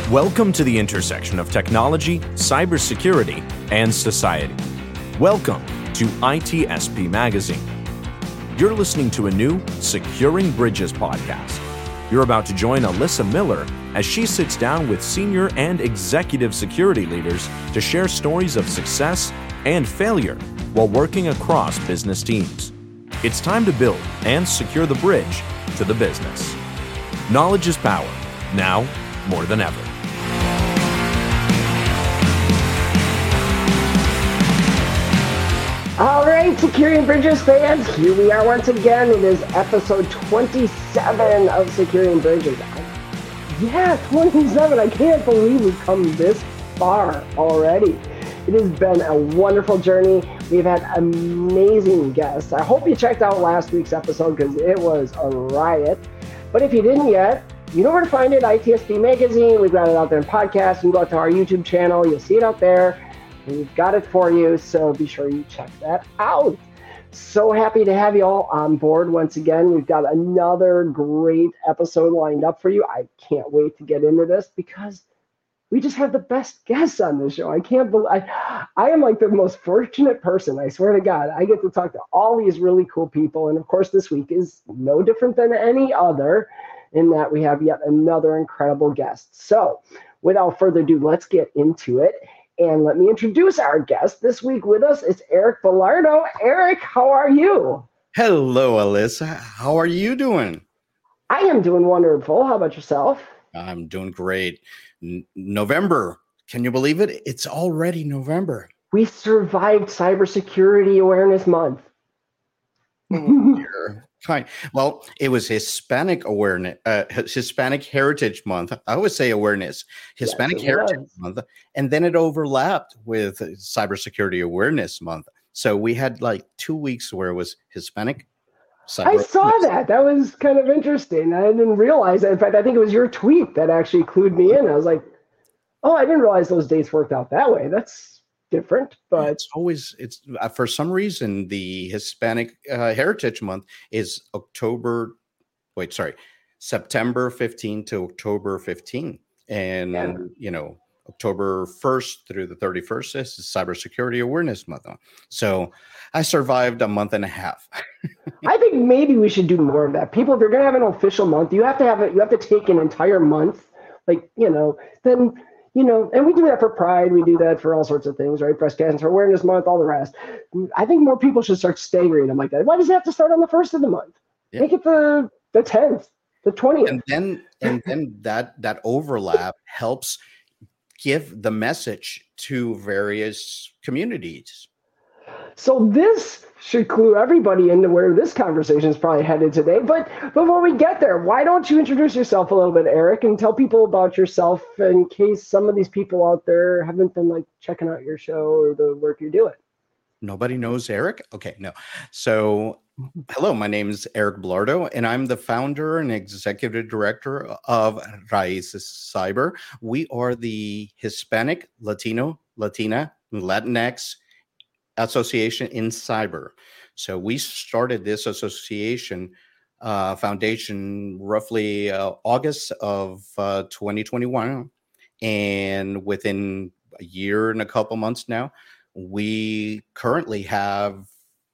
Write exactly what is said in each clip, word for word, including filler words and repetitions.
Welcome to the intersection of technology, cybersecurity, and society. Welcome to I T S P Magazine. You're listening to a new Securing Bridges podcast. You're about to join Alyssa Miller as she sits down with senior and executive security leaders to share stories of success and failure while working across business teams. It's time to build and secure the bridge to the business. Knowledge is power, now more than ever. All right, Securing Bridges fans, here we are once again. It is episode twenty-seven of Securing Bridges. Yeah, twenty-seven. I can't believe we've come this far already. It has been a wonderful journey. We've had amazing guests. I hope you checked out last week's episode because it was a riot. But if you didn't yet, you know where to find it, I T S P Magazine. We've got it out there in podcasts. You can go out to our YouTube channel. You'll see it out there. We've got it for you, so be sure you check that out. So happy to have you all on board once again. We've got another great episode lined up for you. I can't wait to get into this because we just have the best guests on this show. I can't believe I, I am like the most fortunate person. I swear to God, I get to talk to all these really cool people. And of course, this week is no different than any other in that we have yet another incredible guest. So without further ado, let's get into it. And let me introduce our guest this week with us. It's Eric Belardo. Eric, how are you? Hello, Alyssa. How are you doing? I am doing wonderful. How about yourself? I'm doing great. N- November. Can you believe it? It's already November. We survived Cybersecurity Awareness Month. Fine. Well, it was Hispanic awareness, uh, Hispanic Heritage Month. I always say awareness, Hispanic yes, Heritage was. Month, and then it overlapped with Cybersecurity Awareness Month. So we had like two weeks where it was Hispanic. Cyber I saw awareness. that. That was kind of interesting. I didn't realize that. In fact, I think it was your tweet that actually clued me in. I was like, oh, I didn't realize those dates worked out that way. That's different, but it's always it's uh, for some reason the Hispanic uh, Heritage Month is October. Wait, sorry, September fifteenth to October fifteenth, and yeah. you know October first through the thirty-first is Cybersecurity Awareness Month. So I survived a month and a half. I think maybe we should do more of that. People, if you're going to have an official month, you have to have it. You have to take an entire month, like you know, then. You know, and we do that for Pride. We do that for all sorts of things, right? Breast Cancer Awareness Month, all the rest. I think more people should start staggering them like that. Why does it have to start on the first of the month? Yeah. Make it the the tenth, the twentieth. And then and then that that overlap helps give the message to various communities. So this should clue everybody into where this conversation is probably headed today. But before we get there, why don't you introduce yourself a little bit, Eric, and tell people about yourself in case some of these people out there haven't been like checking out your show or the work you're doing. Nobody knows Eric? Okay, no. So hello, my name is Eric Belardo, and I'm the founder and executive director of Raices Cyber. We are the Hispanic, Latino, Latina, Latinx association in cyber. So we started this association uh, foundation roughly uh, August of uh, twenty twenty-one. And within a year and a couple months now, we currently have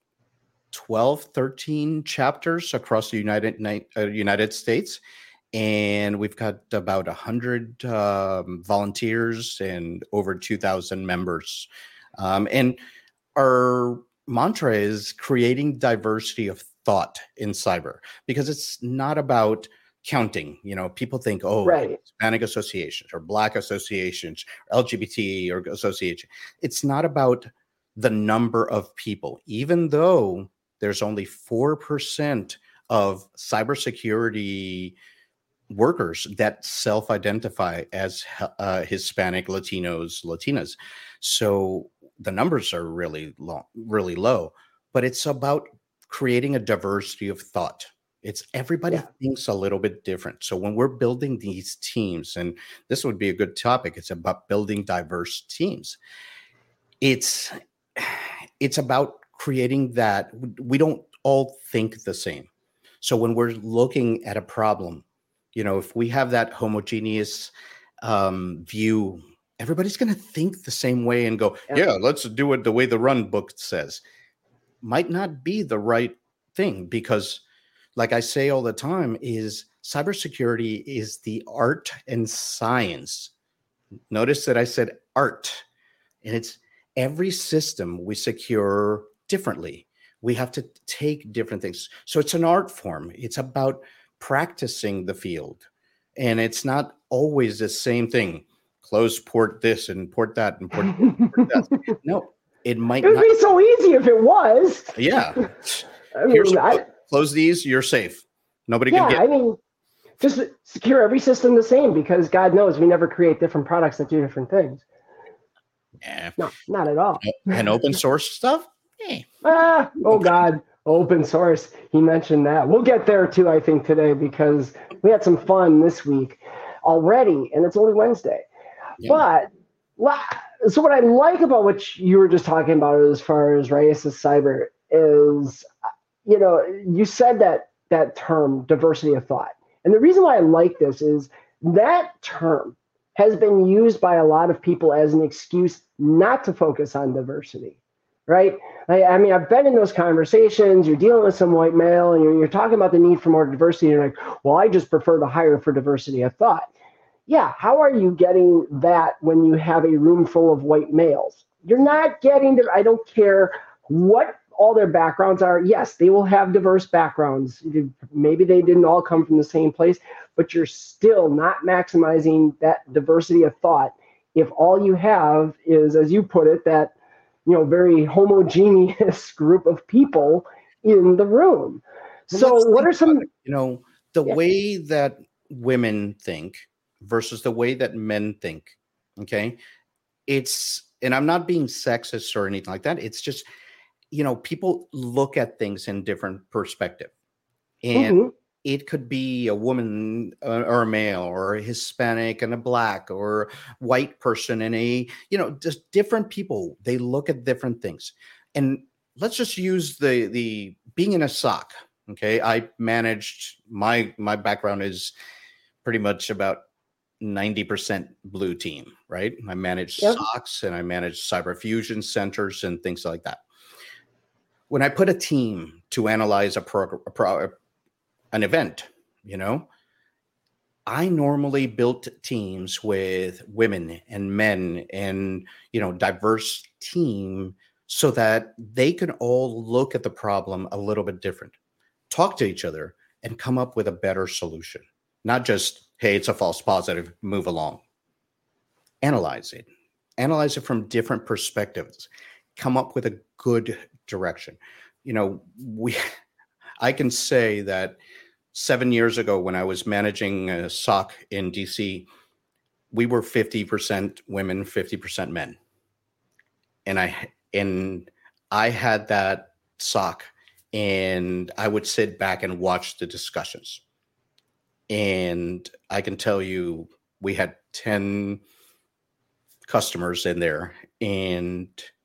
twelve, thirteen chapters across the United, uh, United States. And we've got about one hundred um, volunteers and over two thousand members. Um, and our mantra is creating diversity of thought in cyber, because it's not about counting. You know, people think, oh, right. Hispanic associations or Black associations, or L G B T or association. It's not about the number of people, even though there's only four percent of cybersecurity workers that self-identify as uh, Hispanic, Latinos, Latinas. So the numbers are really low, really low, but it's about creating a diversity of thought. It's everybody yeah. thinks a little bit different. So when we're building these teams, and this would be a good topic, it's about building diverse teams. It's, it's about creating that we don't all think the same. So when we're looking at a problem, you know, if we have that homogeneous um, view, everybody's going to think the same way and go, Yeah. yeah, let's do it the way the run book says. Might not be the right thing because, like I say all the time, is cybersecurity is the art and science. Notice that I said art, and it's every system we secure differently. We have to take different things. So it's an art form. It's about practicing the field. And it's not always the same thing. Close port this and port that and port, port that. No, it might It would not. be so easy if it was. Yeah. I mean, Here's I, close these, you're safe. Nobody yeah, can get I mean, just secure every system the same because God knows we never create different products that do different things. eh. No, not at all. And open source stuff. Eh. Ah, oh God, open source. He mentioned that. We'll get there too, I think, today because we had some fun this week already, and it's only Wednesday. Yeah. But so what I like about what you were just talking about as far as Raius Cyber is, you know, you said that that term diversity of thought. And the reason why I like this is that term has been used by a lot of people as an excuse not to focus on diversity, right? I, I mean, I've been in those conversations. You're dealing with some white male and you're, you're talking about the need for more diversity. And you're like, well, I just prefer to hire for diversity of thought. Yeah, how are you getting that when you have a room full of white males? You're not getting the, I don't care what all their backgrounds are. Yes, they will have diverse backgrounds. Maybe they didn't all come from the same place, but you're still not maximizing that diversity of thought if all you have is, as you put it, that, you know, very homogeneous group of people in the room. So Let's what think are some, about it. You know, the Yeah. way that women think versus the way that men think, okay? It's, and I'm not being sexist or anything like that. It's just, you know, people look at things in different perspective. And Mhm. it could be a woman uh, or a male or a Hispanic and a black or white person and a, you know, just different people. They look at different things. And let's just use the, the being in a S O C. Okay. I managed, my, my background is pretty much about ninety percent blue team, right? I manage Yep. S O Cs and I manage cyber fusion centers and things like that. When I put a team to analyze a, prog- a pro- an event, you know, I normally built teams with women and men and, you know, diverse team so that they can all look at the problem a little bit different, talk to each other and come up with a better solution. Not just, hey, it's a false positive, move along. Analyze it. Analyze it from different perspectives. Come up with a good direction. You know, we I can say that seven years ago when I was managing a S O C in D C, we were fifty percent women, fifty percent men. And I and I had that S O C and I would sit back and watch the discussions. And I can tell you we had ten customers in there and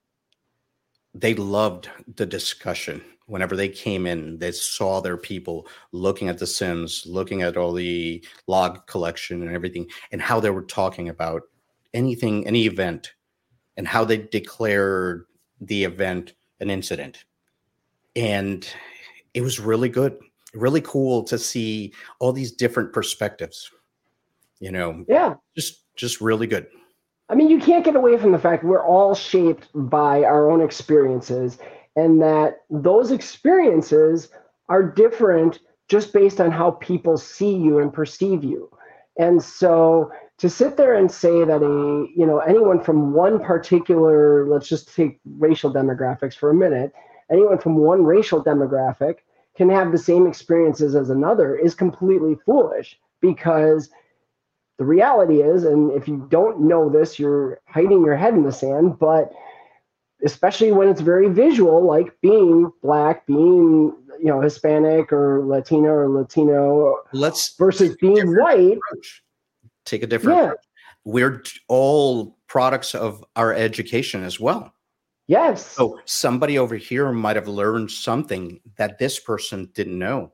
they loved the discussion. Whenever they came in, they saw their people looking at the S I Ms, looking at all the log collection and everything, and how they were talking about anything, any event, and how they declared the event an incident. And it was really good, really cool to see all these different perspectives, you know, Yeah. just, just really good. I mean, you can't get away from the fact we're all shaped by our own experiences and that those experiences are different just based on how people see you and perceive you. And so to sit there and say that a, you know, anyone from one particular, let's just take racial demographics for a minute, anyone from one racial demographic can have the same experiences as another is completely foolish because the reality is, and if you don't know this, you're hiding your head in the sand, but especially when it's very visual, like being black, being, you know, Hispanic or Latino or Latino Let's versus being white. Approach. Take a different Yeah. approach. We're all products of our education as well. Yes. So somebody over here might have learned something that this person didn't know.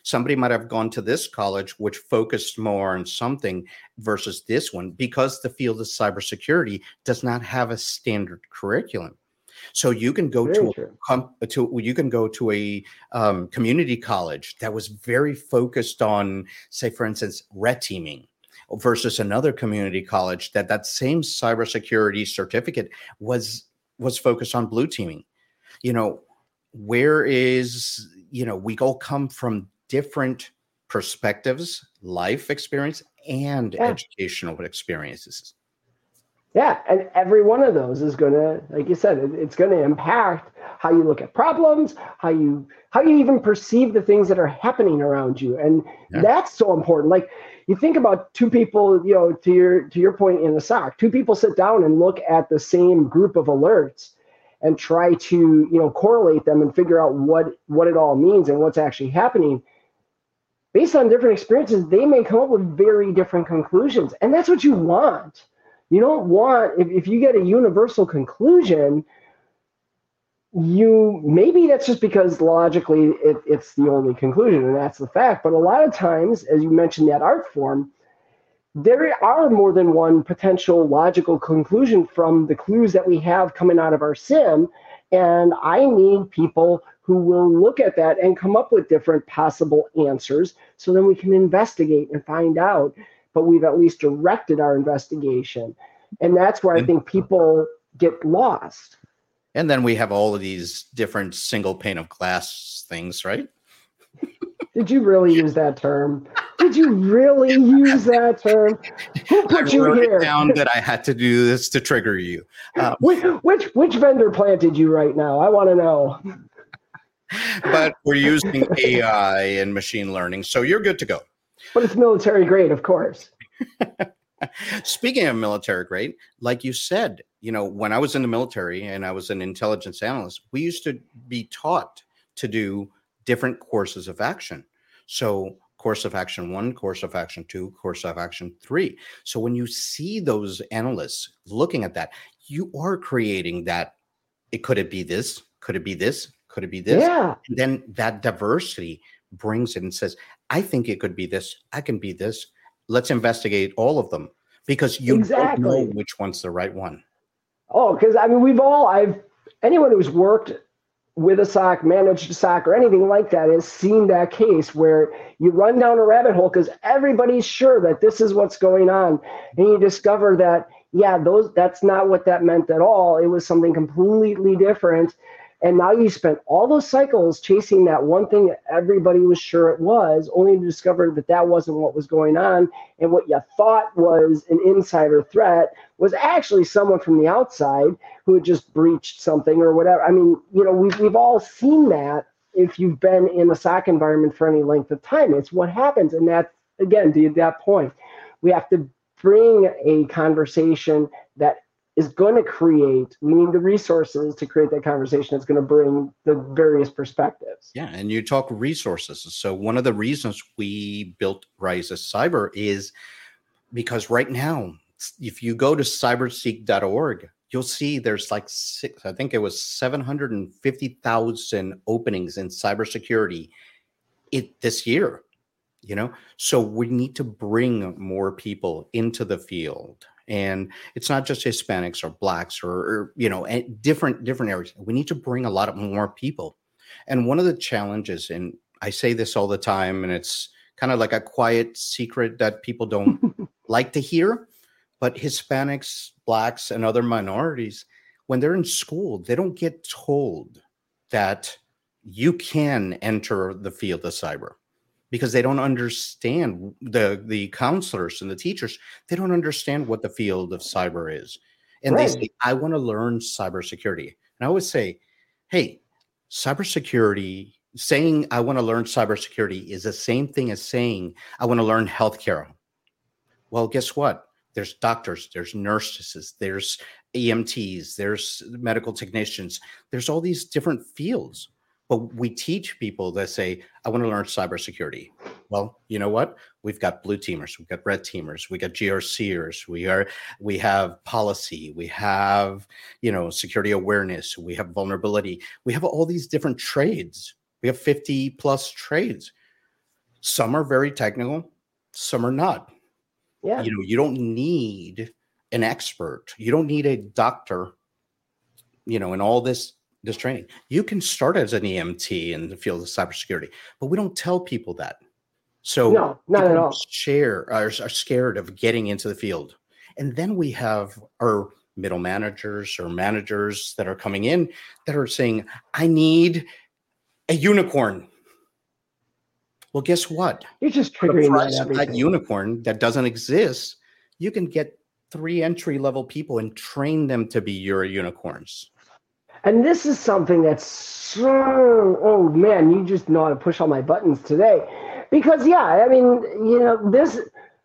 Somebody might have gone to this college, which focused more on something versus this one, because the field of cybersecurity does not have a standard curriculum. So you can go Very to a, to you can go to a um, community college that was very focused on, say, for instance, red teaming, versus another community college that that same cybersecurity certificate was was focused on blue teaming. You know, where is, you know, we all come from different perspectives, life experience, and Yeah. educational experiences. Yeah, and every one of those is going to, like you said, it, it's going to impact how you look at problems, how you how you even perceive the things that are happening around you, and Yeah. that's so important. Like you think about two people, you know, to your to your point in the S O C, two people sit down and look at the same group of alerts and try to, you know, correlate them and figure out what what it all means and what's actually happening. Based on different experiences, they may come up with very different conclusions, and that's what you want. You don't want, if, if you get a universal conclusion, you maybe that's just because logically it, it's the only conclusion and that's the fact. But a lot of times, as you mentioned that art form, there are more than one potential logical conclusion from the clues that we have coming out of our sim. And I need people who will look at that and come up with different possible answers so then we can investigate and find out. But we've at least directed our investigation. And that's where I think people get lost. And then we have all of these different single pane of glass things, right? Did you really use that term? Did you really use that term? Who put I you wrote here? it down that I had to do this to trigger you. Um, which, which which vendor planted you right now? I want to know. But we're using A I and machine learning, so you're good to go. But it's military grade, of course. Speaking of military grade, like you said, you know, when I was in the military and I was an intelligence analyst, we used to be taught to do different courses of action. So course of action one, course of action two, course of action three. So when you see those analysts looking at that, you are creating that. It could it be this? Could it be this? Could it be this? Yeah. And then that diversity brings it and says, I think it could be this. I can be this. Let's investigate all of them, because you Exactly. don't know which one's the right one. Oh, because I mean, we've all, I've, anyone who's worked with a S O C, managed a S O C, or anything like that has seen that case where you run down a rabbit hole because everybody's sure that this is what's going on. And you discover that, yeah, those that's not what that meant at all. It was something completely different. And now you spent all those cycles chasing that one thing that everybody was sure it was, only to discover that that wasn't what was going on. And what you thought was an insider threat was actually someone from the outside who had just breached something or whatever. I mean, you know, we've, we've all seen that if you've been in a S O C environment for any length of time. It's what happens. And that, again, to that point, we have to bring a conversation that is going to create, we need the resources to create that conversation that's going to bring the various perspectives. Yeah, and you talk resources. So one of the reasons we built Rise as Cyber is because right now, if you go to cyberseek dot org, you'll see there's like six, I think it was seven hundred fifty thousand openings in cybersecurity it this year, you know? So we need to bring more people into the field. And it's not just Hispanics or Blacks or, or you know, different different areas. We need to bring a lot of more people. And one of the challenges, and I say this all the time, and it's kind of like a quiet secret that people don't like to hear, but Hispanics, Blacks, and other minorities, when they're in school, they don't get told that you can enter the field of cyber. Because they don't understand, the, the counselors and the teachers, they don't understand what the field of cyber is. And right. They say, I want to learn cybersecurity. And I always say, hey, cybersecurity, saying I want to learn cybersecurity is the same thing as saying I want to learn healthcare. Well, guess what? There's doctors, there's nurses, there's E M Ts, there's medical technicians. There's all these different fields. But we teach people that say, I want to learn cybersecurity. Well, you know what? We've got blue teamers, we've got red teamers, we got G R C'ers, we are, we have policy, we have, you know, security awareness, we have vulnerability, we have all these different trades. We have fifty plus trades. Some are very technical, some are not. Yeah. You know, you don't need an expert. You don't need a doctor, you know, in all this this training. You can start as an E M T in the field of cybersecurity, but we don't tell people that. So No, not people at all. share are, are scared of getting into the field. And then we have our middle managers or managers that are coming in that are saying, I need a unicorn. Well, guess what? You're just The triggering that price of that everything. unicorn that doesn't exist, you can get three entry level people and train them to be your unicorns. And this is something that's so, oh man, you just know how to push all my buttons today. Because, yeah, I mean, you know, this,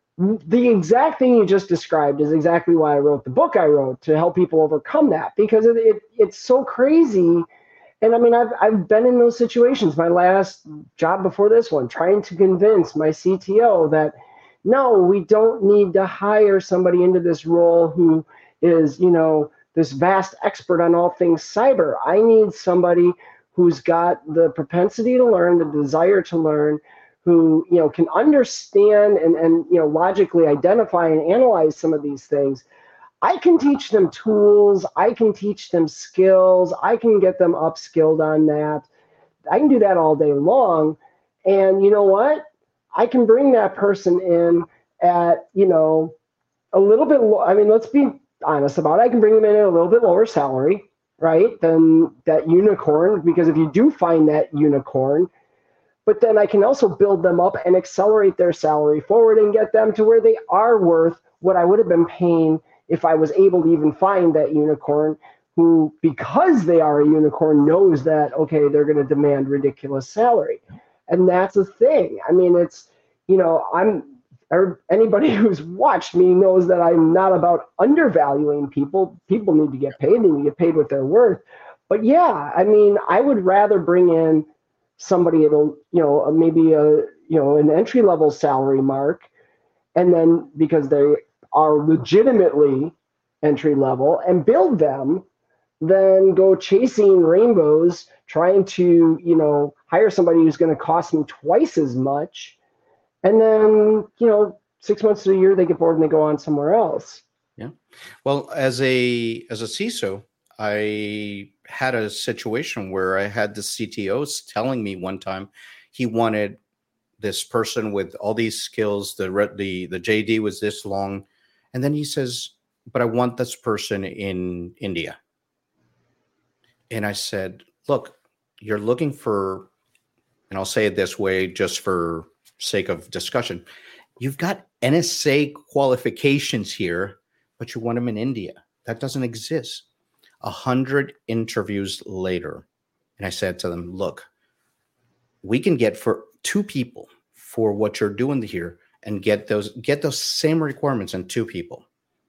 the exact thing you just described is exactly why I wrote the book I wrote, to help people overcome that. Because it, it it's so crazy. And I mean, I've, I've been in those situations. My last job before this one, trying to convince my C T O that, no, we don't need to hire somebody into this role who is, you know, this vast expert on all things cyber. I need somebody who's got the propensity to learn, the desire to learn, who, you know, can understand and, and, you know, logically identify and analyze some of these things. I can teach them tools. I can teach them skills. I can get them upskilled on that. I can do that all day long. And you know what? I can bring that person in at, you know, a little bit, lo- I mean, let's be honest about it. I can bring them in at a little bit lower salary, right, than that unicorn, because if you do find that unicorn, but then I can also build them up and accelerate their salary forward and get them to where they are worth what I would have been paying if I was able to even find that unicorn, who, because they are a unicorn, knows that, okay, they're going to demand ridiculous salary. And that's the thing. I mean, it's, you know, I'm, or anybody who's watched me knows that I'm not about undervaluing people. People need to get paid. They need to get paid what they're worth. But yeah, I mean, I would rather bring in somebody at a, you know, maybe a, you know, an entry level salary mark, and then because they are legitimately entry level, and build them, then go chasing rainbows, trying to, you know, hire somebody who's going to cost me twice as much. And then, you know, six months to a year, they get bored and they go on somewhere else. Yeah. Well, as a as a C I S O, I had a situation where I had the C T Os telling me one time he wanted this person with all these skills. The the the J D was this long, and then he says, "But I want this person in India." And I said, "Look, you're looking for," and I'll say it this way just for sake of discussion, you've got N S A qualifications here, but you want them in India. That doesn't exist. A hundred interviews later, and I said to them, look, we can get for two people for what you're doing here and get those get those same requirements in two people.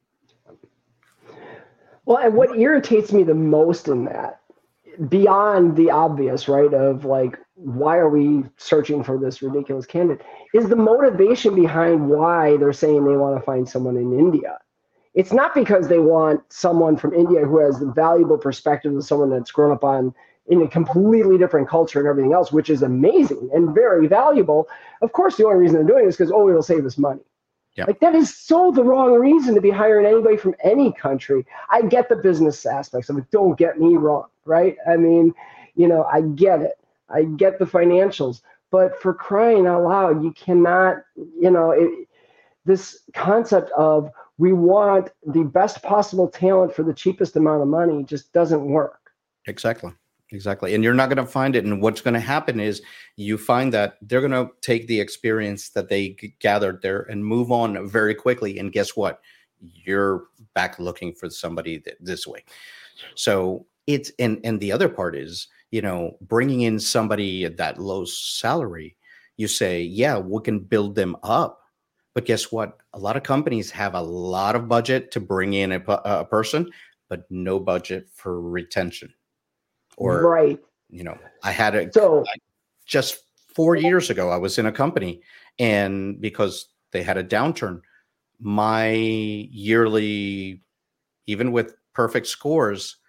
Well, and what irritates me the most in that, beyond the obvious, right, of like, why are we searching for this ridiculous candidate, is the motivation behind why they're saying they want to find someone in India. It's not because they want someone from India who has the valuable perspective of someone that's grown up on in a completely different culture and everything else, which is amazing and very valuable. Of course, the only reason they're doing it is because, oh, it'll save us money. Yep. Like, that is so the wrong reason to be hiring anybody from any country. I get the business aspects of it. Don't get me wrong, right? I mean, you know, I get it. I get the financials. But for crying out loud, you cannot, you know, it, this concept of we want the best possible talent for the cheapest amount of money just doesn't work. Exactly. Exactly. And you're not going to find it. And what's going to happen is you find that they're going to take the experience that they g- gathered there and move on very quickly. And guess what? You're back looking for somebody th- this way. So it's, and, and the other part is, you know, bringing in somebody at that low salary, you say, yeah, we can build them up. But guess what? A lot of companies have a lot of budget to bring in a, a person, but no budget for retention. Or, right. you know, I had a, so, I, just four years ago, I was in a company, and because they had a downturn, my yearly, even with perfect scores, zero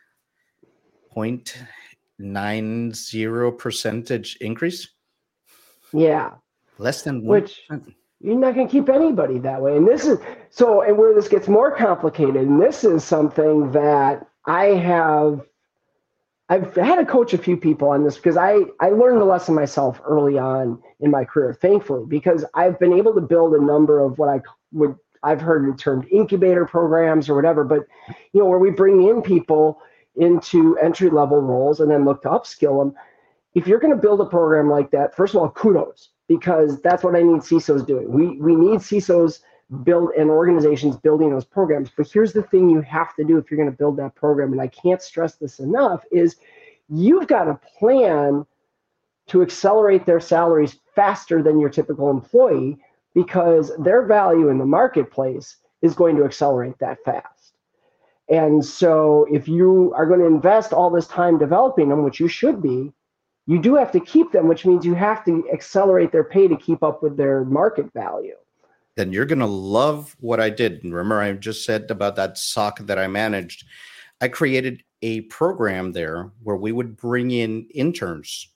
point nine zero percentage increase. Yeah. Less than one which percent. you're not going to keep anybody that way. And this is so, and where this gets more complicated, and this is something that I have, I've had to coach a few people on this because I, I learned the lesson myself early on in my career, thankfully, because I've been able to build a number of what I would, I've heard termed incubator programs or whatever, but, you know, where we bring in people into entry level roles and then look to upskill them. If you're going to build a program like that, first of all, kudos, because that's what I need C I S Os doing. We we need C I S Os build and organizations building those programs. But here's the thing you have to do if you're going to build that program, and I can't stress this enough, is you've got to plan to accelerate their salaries faster than your typical employee, because their value in the marketplace is going to accelerate that fast. And so if you are going to invest all this time developing them, which you should be, you do have to keep them, which means you have to accelerate their pay to keep up with their market value. Then you're going to love what I did. And remember, I just said about that S O C that I managed. I created a program there where we would bring in interns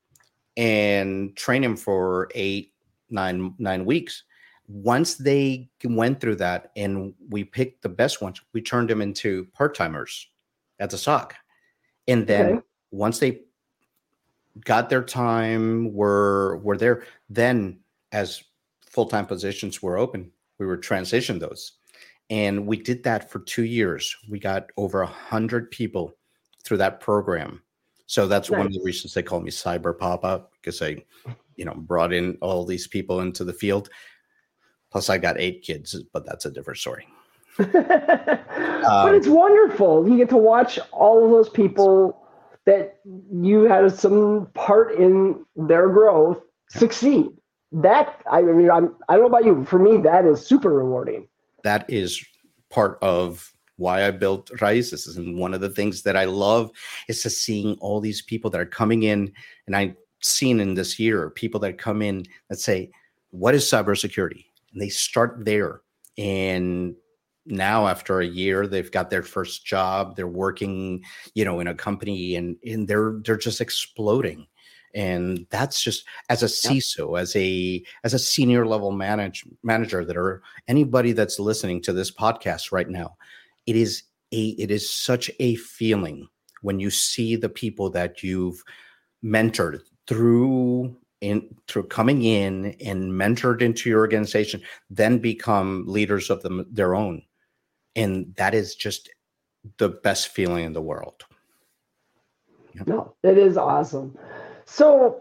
and train them for eight, nine, nine weeks. Once they went through that and we picked the best ones, we turned them into part-timers at the S O C. And then okay. once they got their time, were were there, then as full-time positions were open, we would transition those. And we did that for two years. We got over a hundred people through that program. So that's nice. One of the reasons they call me Cyber Papa, because I, you know, brought in all these people into the field. Plus I got eight kids, but that's a different story. But um, it's wonderful. You get to watch all of those people that you had some part in their growth succeed. That, I mean, I'm, I don't know about you. For me, that is super rewarding. That is part of why I built Raíces. And one of the things that I love is to seeing all these people that are coming in. And I've seen in this year, people that come in that say, what is cybersecurity? And they start there. And now after a year, they've got their first job. They're working, you know, in a company, and, and they're they're just exploding. And that's just, as a C I S O, as a as a senior level manage, manager, that are anybody that's listening to this podcast right now, it is a it is such a feeling when you see the people that you've mentored through in through coming in and mentored into your organization, then become leaders of them their own. And that is just the best feeling in the world. Yep. No, it is awesome. So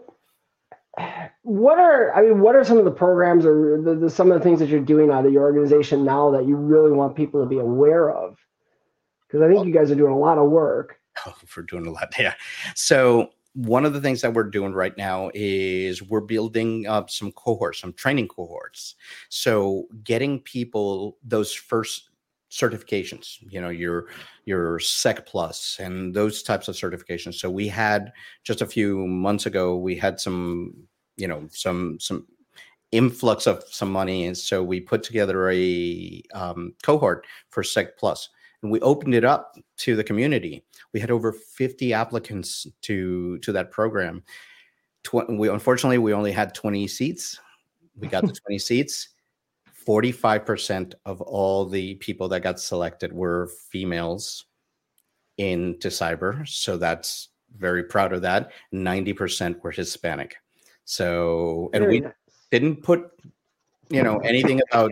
what are, I mean, what are some of the programs or the, the, some of the things that you're doing out of your organization now that you really want people to be aware of? Because I think you guys are doing a lot of work. Oh, we're doing a lot. Yeah. So one of the things that we're doing right now is we're building up some cohorts, some training cohorts. So getting people those first certifications, you know, your your Sec Plus and those types of certifications. So we had just a few months ago, we had some, you know, some some influx of some money, and so we put together a um, cohort for Sec Plus, and we opened it up to the community. We had over fifty applicants to to that program. Tw- we unfortunately we only had twenty seats. We got the twenty seats. forty-five percent of all the people that got selected were females into cyber. So that's very proud of that. ninety percent were Hispanic. So, and very we nice. Didn't put, you know, anything about,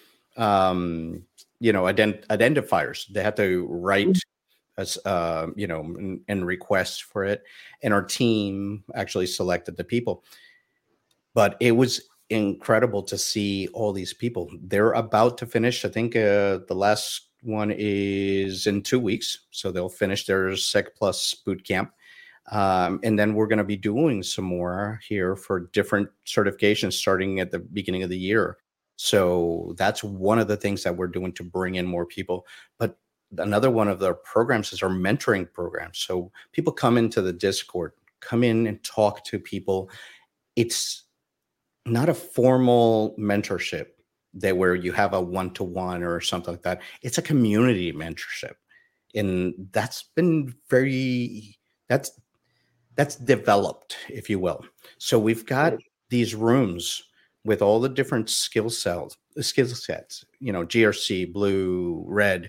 um, you know, ident- identifiers. They had to write as, uh, you know, and, and request for it. And our team actually selected the people. But it was incredible to see all these people. They're about to finish. I think uh, the last one is in two weeks. So they'll finish their Sec Plus boot camp. Um, and then we're going to be doing some more here for different certifications starting at the beginning of the year. So that's one of the things that we're doing to bring in more people. But another one of the programs is our mentoring program. So people come into the Discord, come in and talk to people. It's not a formal mentorship that where you have a one-to-one or something like that. It's a community mentorship. And that's been very, that's, that's developed, if you will. So we've got these rooms with all the different skill sets, skill sets, you know, G R C, blue, red,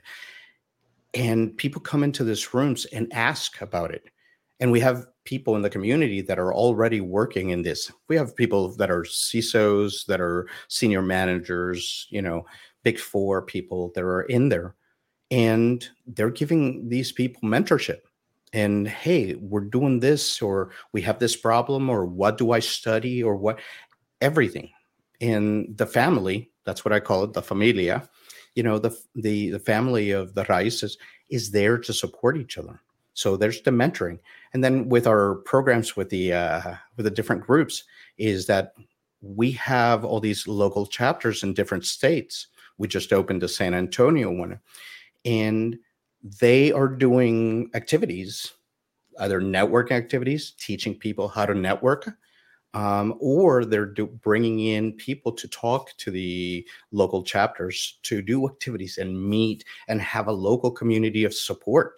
and people come into these rooms and ask about it. And we have people in the community that are already working in this. We have people that are C I S Os, that are senior managers, you know, big four people that are in there. And they're giving these people mentorship. And hey, we're doing this, or we have this problem, or what do I study, or what, everything. And the family, that's what I call it, the familia, you know, the the, the family of the Raíces is there to support each other. So there's the mentoring. And then with our programs with the uh, with the different groups is that we have all these local chapters in different states. We just opened the San Antonio one, and they are doing activities, either network activities, teaching people how to network, um, or they're do, bringing in people to talk to the local chapters to do activities and meet and have a local community of support.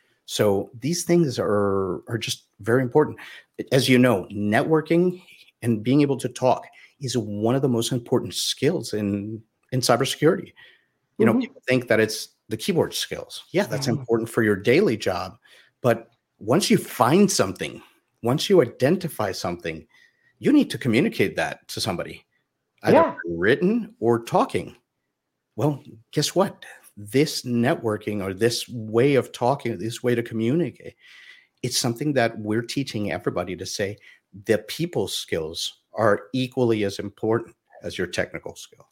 So these things are, are just very important. As you know, networking and being able to talk is one of the most important skills in, in cybersecurity. You know, mm-hmm. people think that it's the keyboard skills. Yeah, that's mm-hmm. important for your daily job. But once you find something, once you identify something, you need to communicate that to somebody, either yeah. written or talking. Well, guess what? This networking or this way of talking, this way to communicate, it's something that we're teaching everybody to say the people skills are equally as important as your technical skill.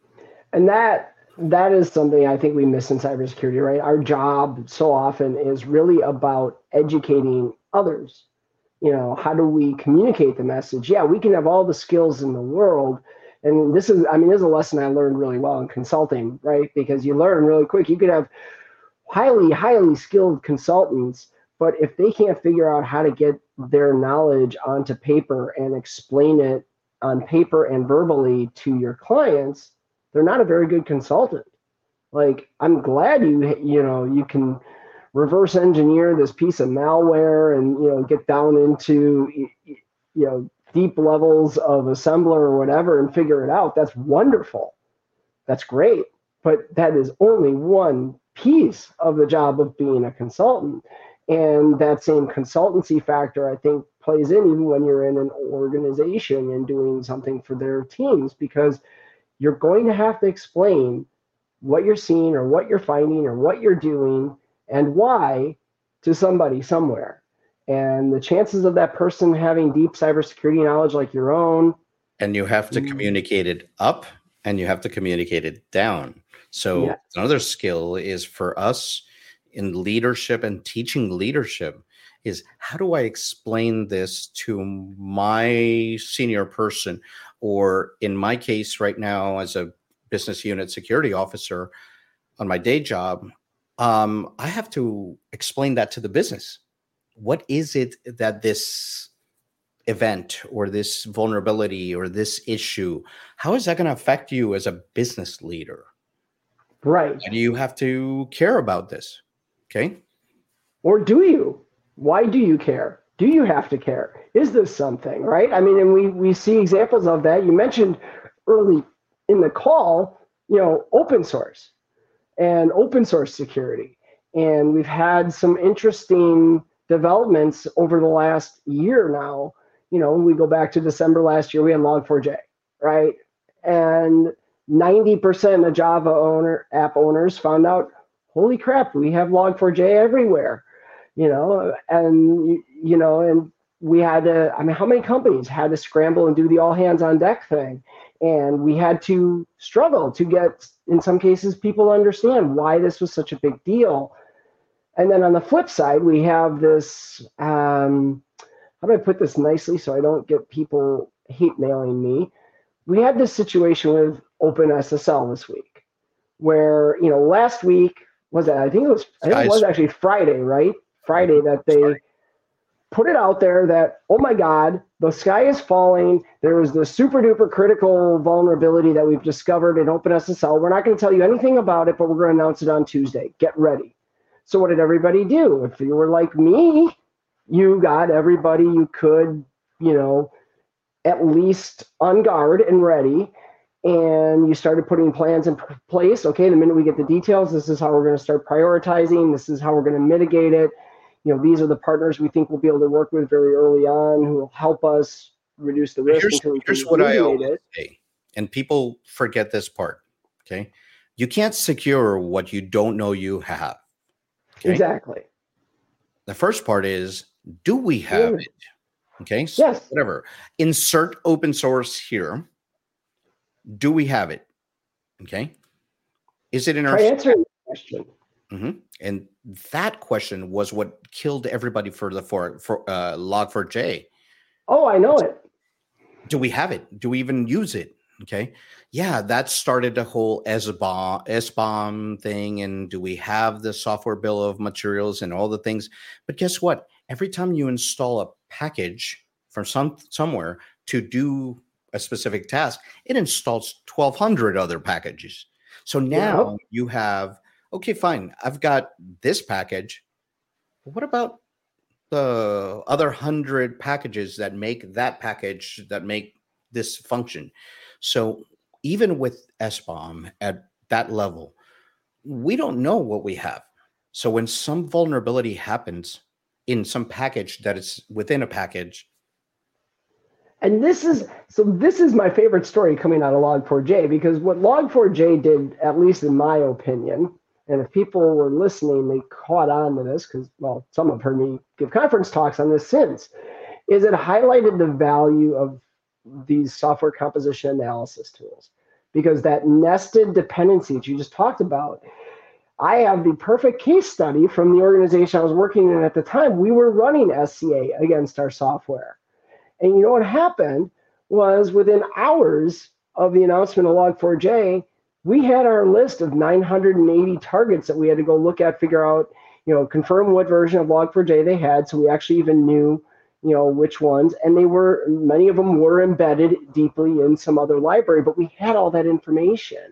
And that that is something I think we miss in cybersecurity, right? Our job so often is really about educating others. You know, how do we communicate the message? Yeah, we can have all the skills in the world. And this is, I mean, this is a lesson I learned really well in consulting, right? Because you learn really quick. You could have highly, highly skilled consultants, but if they can't figure out how to get their knowledge onto paper and explain it on paper and verbally to your clients, they're not a very good consultant. Like, I'm glad you, you know, you can reverse engineer this piece of malware and, you know, get down into, you know, deep levels of assembler or whatever and figure it out. That's wonderful. That's great. But that is only one piece of the job of being a consultant. And that same consultancy factor, I think, plays in even when you're in an organization and doing something for their teams, because you're going to have to explain what you're seeing or what you're finding or what you're doing and why to somebody somewhere. And the chances of that person having deep cybersecurity knowledge like your own. And you have to communicate it up and you have to communicate it down. So yeah. another skill is for us in leadership and teaching leadership is how do I explain this to my senior person, or in my case right now as a business unit security officer on my day job, um, I have to explain that to the business. What is it that this event or this vulnerability or this issue, how is that going to affect you as a business leader? Right. Do you have to care about this? Okay. Or do you? Why do you care? Do you have to care? Is this something, right? I mean, and we, we see examples of that. You mentioned early in the call, you know, open source and open source security. And we've had some interesting developments over the last year now. You know, we go back to December last year, we had log four j, right? And ninety percent of Java owner app owners found out, holy crap, we have log four j everywhere, you know, and, you know, and we had to, I mean, how many companies had to scramble and do the all hands on deck thing? And we had to struggle to get, in some cases, people to understand why this was such a big deal. And then on the flip side, we have this, um, how do I put this nicely so I don't get people hate mailing me? We had this situation with OpenSSL this week where, you know, last week, was it, I think it was, I think it was actually Friday, right? Friday that they Sorry. put it out there that, oh my God, the sky is falling. There was this super duper critical vulnerability that we've discovered in OpenSSL. We're not going to tell you anything about it, but we're going to announce it on Tuesday. Get ready. So what did everybody do? If you were like me, you got everybody you could, you know, at least on guard and ready. And you started putting plans in place. Okay, the minute we get the details, this is how we're going to start prioritizing. This is how we're going to mitigate it. You know, these are the partners we think we'll be able to work with very early on who will help us reduce the risk Here's, until we here's can what I alleviate always it. say, and people forget this part. Okay, you can't secure what you don't know you have. Okay? Exactly. The first part is, do we have Yeah. it? Okay, so Yes. whatever. Insert open source here. Do we have it? Okay. Is it in our Try answering the question. Mm-hmm. And that question was what killed everybody for the for for uh, log four j. Oh, I know it. Do we have it? Do we even use it? Okay. Yeah, that started the whole S B O M, S B O M thing. And do we have the software bill of materials and all the things? But guess what? Every time you install a package from some somewhere to do a specific task, it installs twelve hundred other packages. So now Yep. you have, okay, fine, I've got this package. But what about the other hundred packages that make that package that make this function? So even with S B O M at that level, we don't know what we have. So when some vulnerability happens in some package that is within a package, And this is so this is my favorite story coming out of log four j, because what log four j did, at least in my opinion, and if people were listening, they caught on to this because, well, some have heard me give conference talks on this since, is it highlighted the value of these software composition analysis tools. Because that nested dependency that you just talked about, I have the perfect case study from the organization I was working in at the time. We were running S C A against our software. And you know what happened was within hours of the announcement of log four j, we had our list of nine hundred eighty targets that we had to go look at, figure out, you know, confirm what version of log four j they had. So we actually even knew, you know, which ones. And they were, many of them were embedded deeply in some other library, but we had all that information.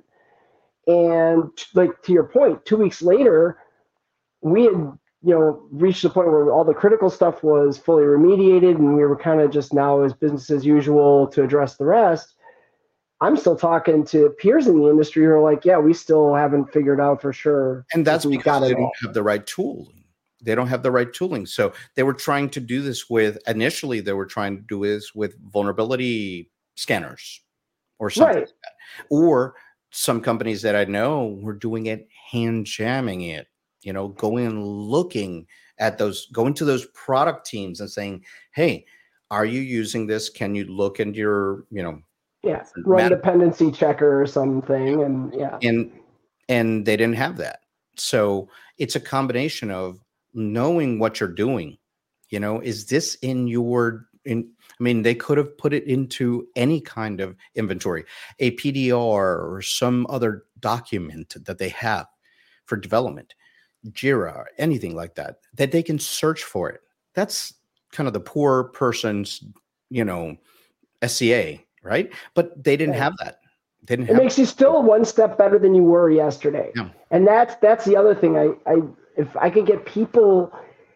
And like to your point, two weeks later, we had, you know, reached the point where all the critical stuff was fully remediated and we were kind of just now as business as usual to address the rest. I'm still talking to peers in the industry who are like, yeah, we still haven't figured out for sure. And that's if we because got they it don't all. have the right tooling. They don't have the right tooling. So they were trying to do this with, initially they were trying to do this with vulnerability scanners or something Right. like that. Or some companies that I know were doing it, hand jamming it, you know, going and looking at those, going to those product teams and saying, hey, are you using this? Can you look into your, you know, Yeah, run Matter- dependency checker or something, and yeah, and and they didn't have that. So it's a combination of knowing what you're doing. You know, is this in your in I mean, they could have put it into any kind of inventory, a P D R or some other document that they have for development, Jira, anything like that, that they can search for it. That's kind of the poor person's, you know, S C A, right? But they didn't Right. have that. They didn't it have makes you still one step better than you were yesterday. Yeah. And that's that's the other thing. I, I if I could get people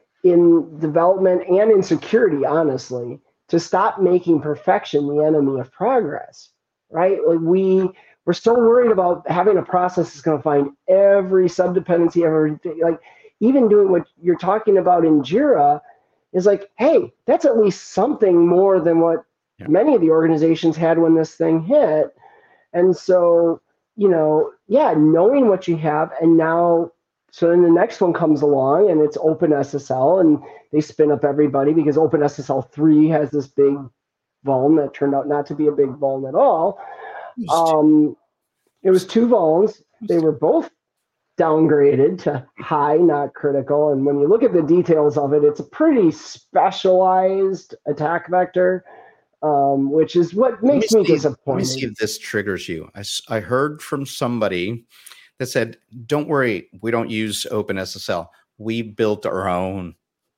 in development and in security, honestly, to stop making perfection the enemy of progress, right? Like we we're so worried about having a process that's going to find every subdependency, everything. Like even doing what you're talking about in Jira is like, hey, that's at least something more than what Yeah. many of the organizations had when this thing hit. And so, you know, yeah, knowing what you have, and now, so then the next one comes along and it's OpenSSL, and they spin up everybody because OpenSSL three has this big vuln that turned out not to be a big vuln at all. Um, it was two vulns. They were both downgraded to high, not critical. And when you look at the details of it, it's a pretty specialized attack vector. Um, which is what makes me, see, disappointed. Let me see if this triggers you. I, s- I heard from somebody that said, don't worry, we don't use OpenSSL. We built our own.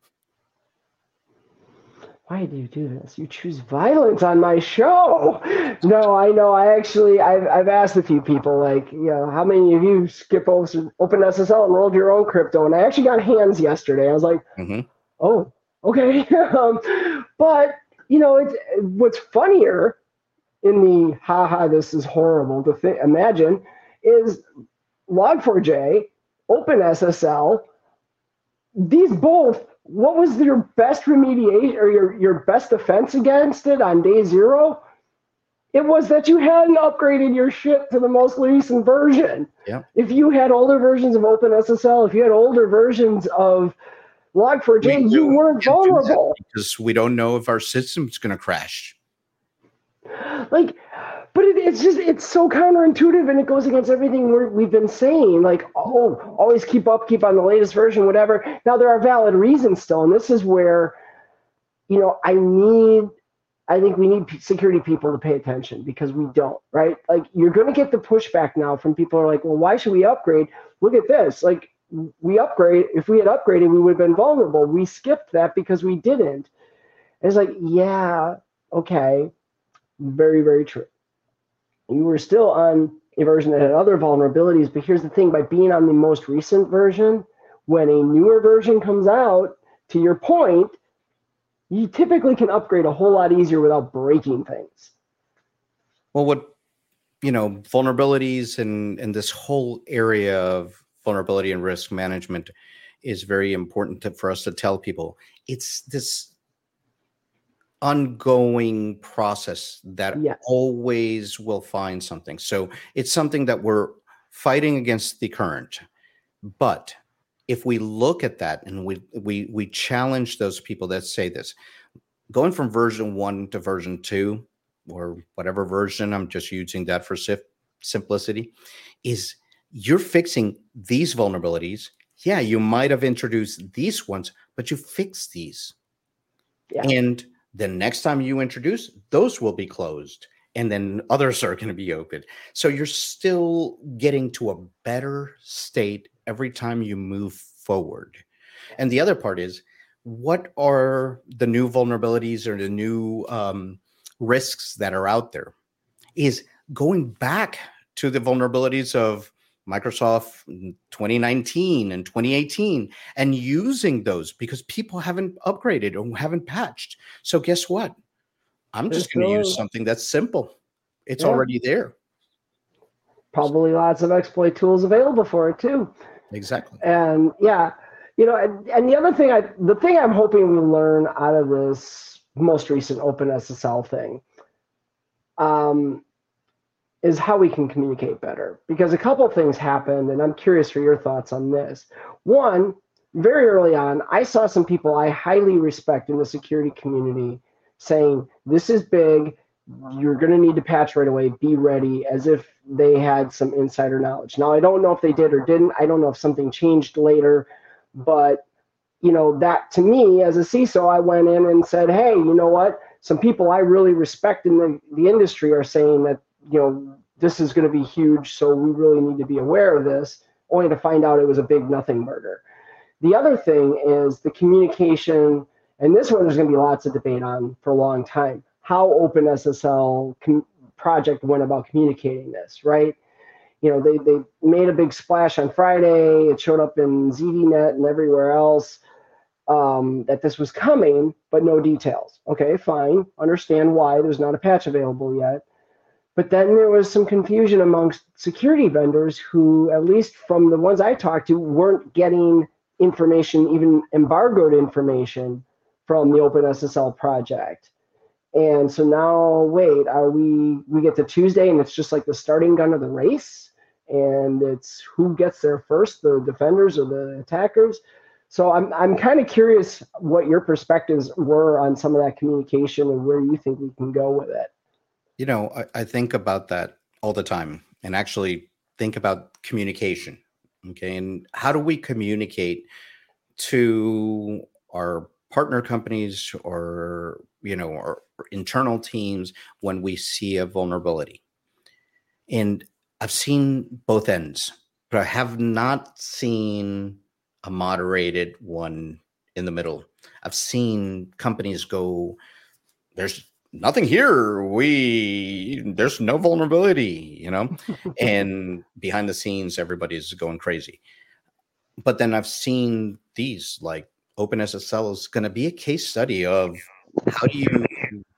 Why do you do this? You choose violence on my show. No, I know. I actually, I've, I've asked a few people, like, you know, how many of you skip over OpenSSL and rolled your own crypto? And I actually got hands yesterday. I was like, Mhm. oh, okay. um, but, you know, it's what's funnier in the haha, this is horrible to th- imagine is log four j, OpenSSL, these both, what was your best remediation or your, your best defense against it on day zero? It was that you hadn't upgraded your shit to the most recent version. Yeah. If you had older versions of OpenSSL, if you had older versions of log four j, We you really weren't can't do that vulnerable. because we don't know if our system's going to crash. Like, but it, it's just, it's so counterintuitive, and it goes against everything we're, we've been saying. Like, oh, always keep up, keep on the latest version, whatever. Now, there are valid reasons still, and this is where, you know, I need, I think we need security people to pay attention, because we don't, right? Like, you're going to get the pushback now from people who are like, well, why should we upgrade? Look at this. Like, we upgrade. If we had upgraded, we would have been vulnerable. We skipped that because we didn't. And it's like, yeah, okay. Very, very true. You were still on a version that had other vulnerabilities, but here's the thing, by being on the most recent version, when a newer version comes out, to your point, you typically can upgrade a whole lot easier without breaking things. Well, what, you know, vulnerabilities and, and this whole area of vulnerability and risk management is very important to, for us to tell people. It's this ongoing process that Yes. always will find something. So it's something that we're fighting against the current. But if we look at that and we we we challenge those people that say this, going from version one to version two, or whatever version, I'm just using that for sim- simplicity, is you're fixing these vulnerabilities. Yeah, you might have introduced these ones, but you fixed these. Yeah. And the next time you introduce, those will be closed, and then others are going to be opened. So you're still getting to a better state every time you move forward. And the other part is, what are the new vulnerabilities or the new um, risks that are out there? Is going back to the vulnerabilities of Microsoft in twenty nineteen and twenty eighteen and using those, because people haven't upgraded or haven't patched. So guess what? I'm There's just going to still- use something that's simple. It's Yeah. already there. Probably lots of exploit tools available for it too. Exactly. And yeah, you know, and, and the other thing, I the thing I'm hoping we learn out of this most recent OpenSSL thing, um, is how we can communicate better. Because a couple of things happened, and I'm curious for your thoughts on this. One, very early on, I saw some people I highly respect in the security community saying, this is big, you're going to need to patch right away, be ready, as if they had some insider knowledge. Now, I don't know if they did or didn't. I don't know if something changed later, but you know, that to me as a C I S O, I went in and said, hey, you know what? Some people I really respect in the, the industry are saying that, you know, this is going to be huge, so we really need to be aware of this, only to find out it was a big nothing murder. The other thing is the communication, and this one there's going to be lots of debate on for a long time, how OpenSSL com- project went about communicating this, right? You know, they, they made a big splash on Friday, it showed up in Z D net and everywhere else, um, that this was coming, but no details. Okay, fine, understand why there's not a patch available yet. But then there was some confusion amongst security vendors who, at least from the ones I talked to, weren't getting information, even embargoed information, from the OpenSSL project. And so now, wait, are we, we get to Tuesday and it's just like the starting gun of the race? And it's who gets there first, the defenders or the attackers? So I'm I'm kind of curious what your perspectives were on some of that communication and where you think we can go with it. You know, I, I think about that all the time, and actually think about communication. Okay. And how do we communicate to our partner companies or, you know, our internal teams when we see a vulnerability? And I've seen both ends, but I have not seen a moderated one in the middle. I've seen companies go, there's nothing here. We, there's no vulnerability, you know, and behind the scenes, everybody's going crazy. But then I've seen these, like OpenSSL is going to be a case study of how do you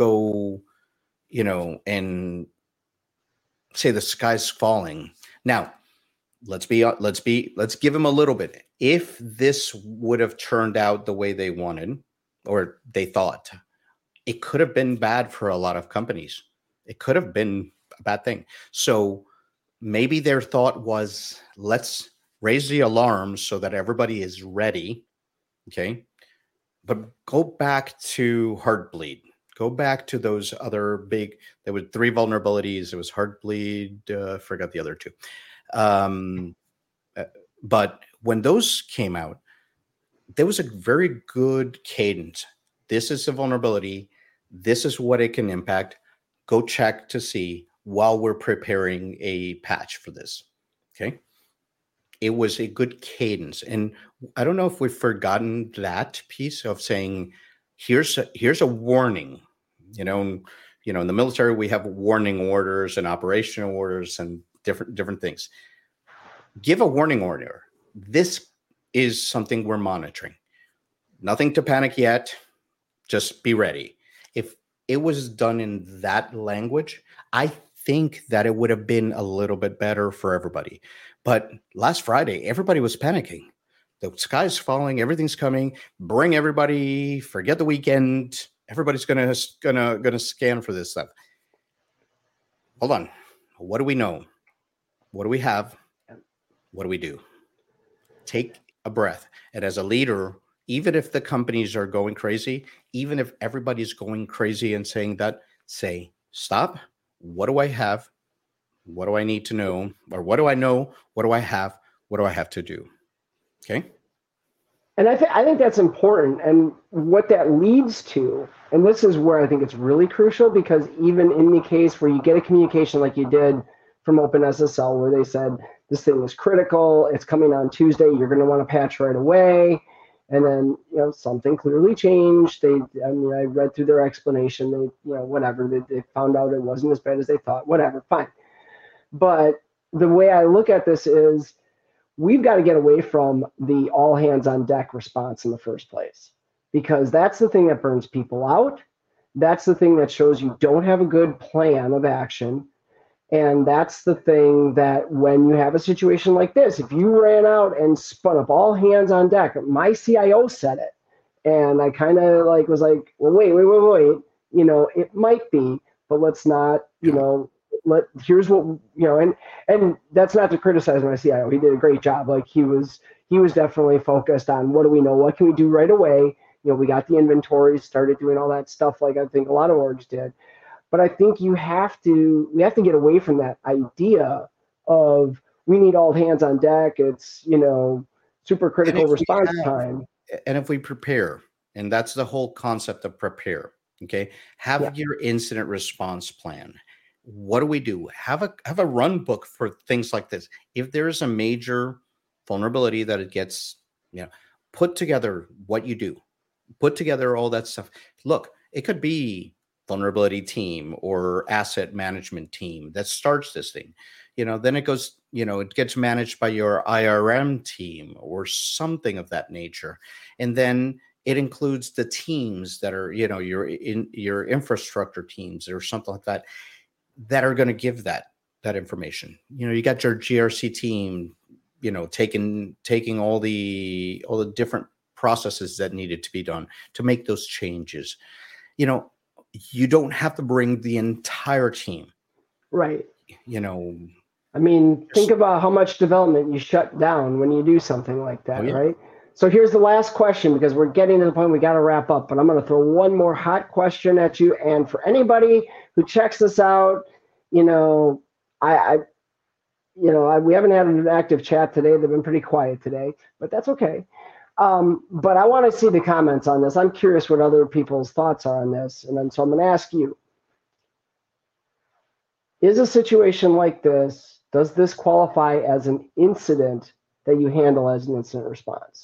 go, you know, and say the sky's falling. Now, let's be, let's be, let's give them a little bit. If this would have turned out the way they wanted or they thought, it could have been bad for a lot of companies. It could have been a bad thing. So maybe their thought was, let's raise the alarm so that everybody is ready. Okay. But go back to Heartbleed. Go back to those other big, there were three vulnerabilities. It was Heartbleed. Uh, forgot the other two. Um, uh, but when those came out, there was a very good cadence. This is a vulnerability. This is what it can impact. Go check to see while we're preparing a patch for this. Okay. It was a good cadence. And I don't know if we've forgotten that piece of saying, here's a, here's a warning. You know, you know, in the military, we have warning orders and operational orders and different, different things. Give a warning order. This is something we're monitoring. Nothing to panic yet. Just be ready. If it was done in that language, I think that it would have been a little bit better for everybody. But last Friday, everybody was panicking. The sky's falling, everything's coming. Bring everybody, forget the weekend. Everybody's gonna gonna gonna scan for this stuff. Hold on. What do we know? What do we have? What do we do? Take a breath. And as a leader, even if the companies are going crazy, even if everybody's going crazy and saying that, say, stop. What do I have? What do I need to know? Or what do I know? What do I have? What do I have to do? Okay. And I, th- I think that's important. And what that leads to, and this is where I think it's really crucial, because even in the case where you get a communication like you did from OpenSSL, where they said, this thing is critical, it's coming on Tuesday, you're going to want to patch right away. And then, you know, something clearly changed. They, I mean, I read through their explanation. They, you know, whatever, they, they found out it wasn't as bad as they thought, whatever, fine. But the way I look at this is, we've got to get away from the all hands on deck response in the first place, because that's the thing that burns people out. That's the thing that shows you don't have a good plan of action. And that's the thing that when you have a situation like this, if you ran out and spun up all hands on deck, my C I O said it. And I kind of like was like, well, wait, wait, wait, wait. You know, it might be, but let's not, you know, let, here's what, you know, and, and that's not to criticize my C I O. He did a great job. Like he was, he was definitely focused on what do we know? What can we do right away? You know, we got the inventory, started doing all that stuff. Like I think a lot of orgs did. But I think you have to, we have to get away from that idea of we need all hands on deck. It's, you know, super critical response have, time. And if we prepare, and that's the whole concept of prepare, okay? Have yeah. your incident response plan. What do we do? Have a have a run book for things like this. If there is a major vulnerability that it gets, you know, put together what you do. Put together all that stuff. Look, it could be vulnerability team or asset management team that starts this thing, you know, then it goes, you know, it gets managed by your I R M team or something of that nature. And then it includes the teams that are, you know, your in your infrastructure teams or something like that, that are going to give that, that information. You know, you got your G R C team, you know, taking, taking all the, all the different processes that needed to be done to make those changes. You know, you don't have to bring the entire team. Right. You know, I mean, think about how much development you shut down when you do something like that, oh, yeah. right? So here's the last question, because we're getting to the point we got to wrap up, but I'm going to throw one more hot question at you. And for anybody who checks this out, you know, I, I you know, I, we haven't had an active chat today. They've been pretty quiet today, but that's okay. Um, but I want to see the comments on this. I'm curious what other people's thoughts are on this. And then, so I'm going to ask you, is a situation like this, does this qualify as an incident that you handle as an incident response?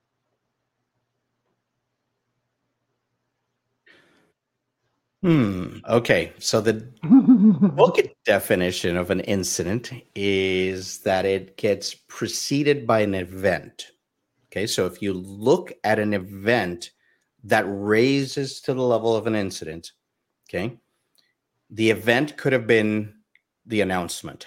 Hmm. Okay. So the book definition of an incident is that it gets preceded by an event. Okay, so if you look at an event that raises to the level of an incident, Okay. The event could have been the announcement.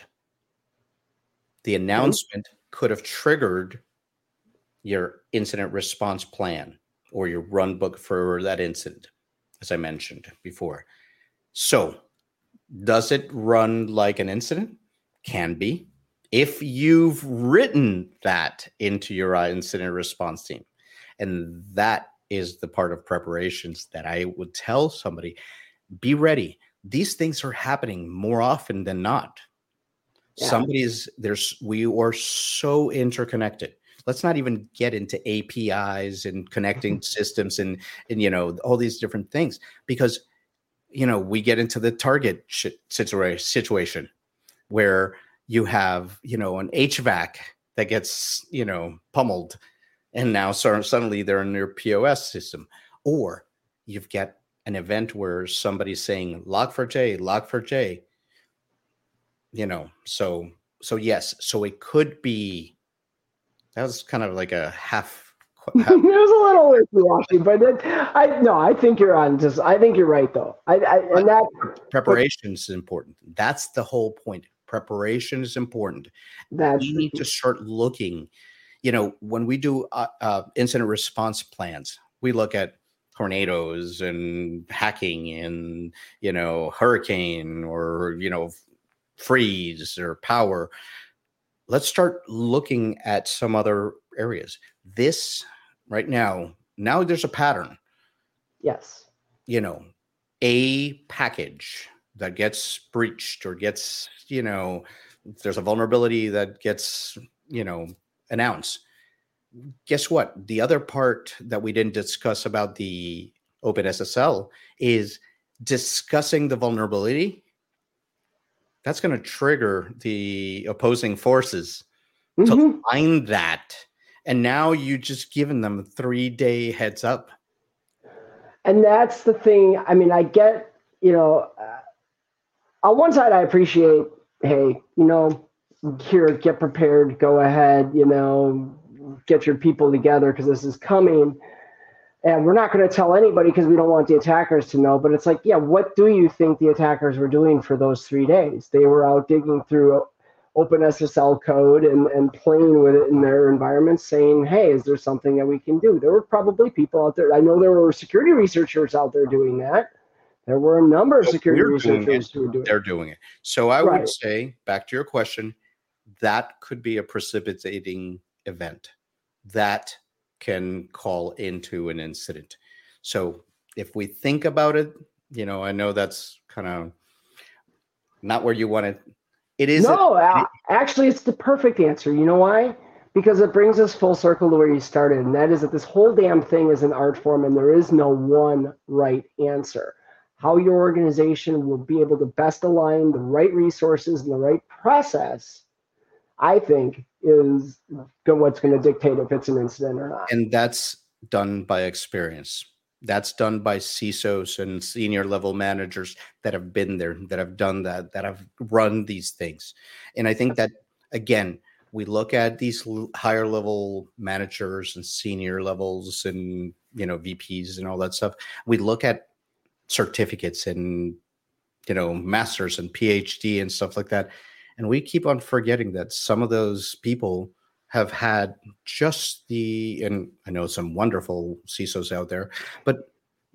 The announcement mm-hmm. could have triggered your incident response plan or your run book for that incident, as I mentioned before. So, does it run like an incident? Can be. If you've written that into your incident response team. And that is the part of preparations that I would tell somebody, be ready. These things are happening more often than not. Yeah. Somebody's there's we are so interconnected. Let's not even get into A P Is and connecting systems and, and, you know, all these different things, because, you know, we get into the Target situa- situation where you have, you know, an H V A C that gets, you know, pummeled, and now suddenly they're in your P O S system. Or you've got an event where somebody's saying log four j, log four j, you know, so, so yes, so it could be, that was kind of like a half. half. It was a little wishy-washy, but it, I no, I think you're on. Just I think you're right though. I, I and that preparation is important. That's the whole point. Preparation is important. That's we need to start looking. You know, when we do uh, uh, incident response plans, we look at tornadoes and hacking and, you know, hurricane or, you know, freeze or power. Let's start looking at some other areas. This right now, now there's a pattern. Yes. You know, a package that gets breached or gets, you know, there's a vulnerability that gets, you know, announced. Guess what? The other part that we didn't discuss about the OpenSSL is discussing the vulnerability. That's going to trigger the opposing forces mm-hmm. to find that. And now you just given them a three-day heads up. And that's the thing. I mean, I get, you know, uh, on one side, I appreciate, hey, you know, here, get prepared, go ahead, you know, get your people together because this is coming. And we're not going to tell anybody because we don't want the attackers to know. But it's like, yeah, what do you think the attackers were doing for those three days? They were out digging through OpenSSL code and, and playing with it in their environment, saying, hey, is there something that we can do? There were probably people out there. I know there were security researchers out there doing that. There were a number of security researchers who were doing it. They're doing it. So I right. would say, back to your question, that could be a precipitating event that can call into an incident. So if we think about it, you know, I know that's kind of not where you want it. It is. No, a, actually, it's the perfect answer. You know why? Because it brings us full circle to where you started. And that is that this whole damn thing is an art form and there is no one right answer. How your organization will be able to best align the right resources and the right process, I think, is what's going to dictate if it's an incident or not. And that's done by experience. That's done by C I S Os and senior level managers that have been there, that have done that, that have run these things. And I think that, again, we look at these higher level managers and senior levels and, you know, V Ps and all that stuff. We look at certificates and, you know, masters and PhD and stuff like that. And we keep on forgetting that some of those people have had just the, and I know some wonderful C I S Os out there, but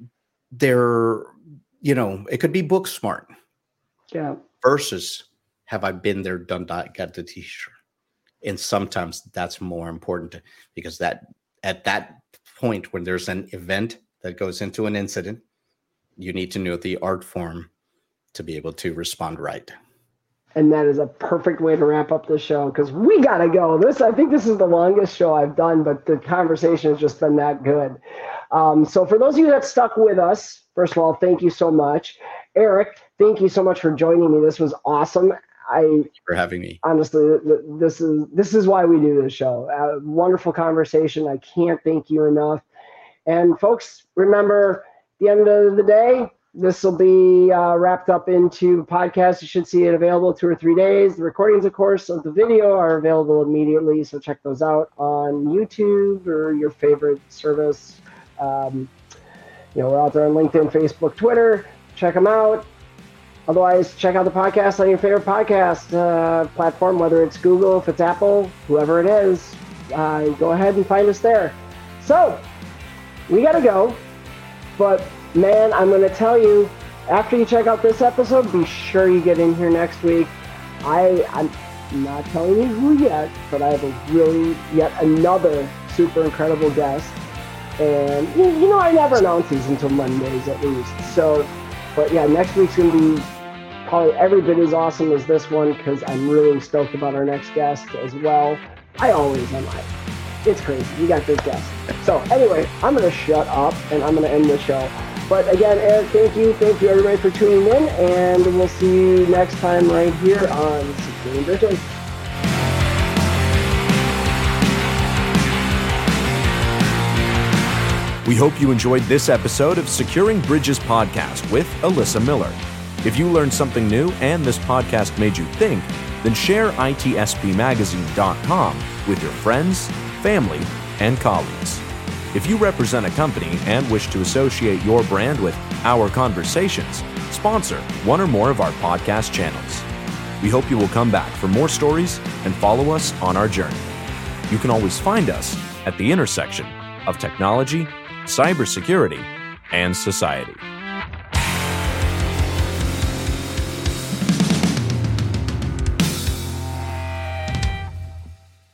they're, you know, it could be book smart. Yeah. Versus have I been there, done that, got the t-shirt. And sometimes that's more important because that at that point when there's an event that goes into an incident, you need to know the art form to be able to respond right. And that is a perfect way to wrap up the show because we got to go. This, I think this is the longest show I've done, but the conversation has just been that good. Um, so for those of you that stuck with us, first of all, thank you so much. Eric, thank you so much for joining me. This was awesome. I Thank you for having me. Honestly, this is this is why we do this show. Uh, wonderful conversation. I can't thank you enough. And folks, remember, at the end of the day, this will be uh, wrapped up into podcast. You should see it available two or three days. The recordings, of course, of the video are available immediately. So check those out on YouTube or your favorite service. Um, you know, we're out there on LinkedIn, Facebook, Twitter. check them out. Otherwise, check out the podcast on your favorite podcast uh, platform, whether it's Google, if it's Apple, whoever it is. Uh, go ahead and find us there. So, we got to go. But, man, I'm going to tell you, after you check out this episode, be sure you get in here next week. I, I'm not telling you who yet, but I have a really, yet another super incredible guest. And, you, you know, I never announce these until Mondays at least. So, but yeah, next week's going to be probably every bit as awesome as this one because I'm really stoked about our next guest as well. I always am. I, it's crazy. You got good guests. So anyway, I'm going to shut up and I'm going to end the show. But again, Eric, thank you. Thank you everybody for tuning in, and we'll see you next time right here on Securing Bridges. We hope you enjoyed this episode of Securing Bridges podcast with Alyssa Miller. If you learned something new and this podcast made you think, then share I T S P magazine dot com with your friends, family, and colleagues. If you represent a company and wish to associate your brand with Our Conversations, sponsor one or more of our podcast channels. We hope you will come back for more stories and follow us on our journey. You can always find us at the intersection of technology, cybersecurity, and society.